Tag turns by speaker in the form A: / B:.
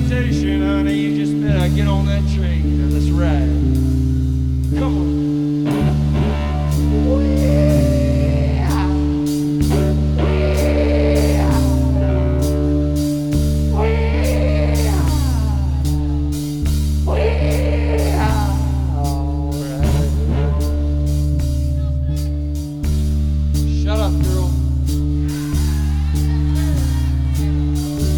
A: station, honey. You just better get on that train.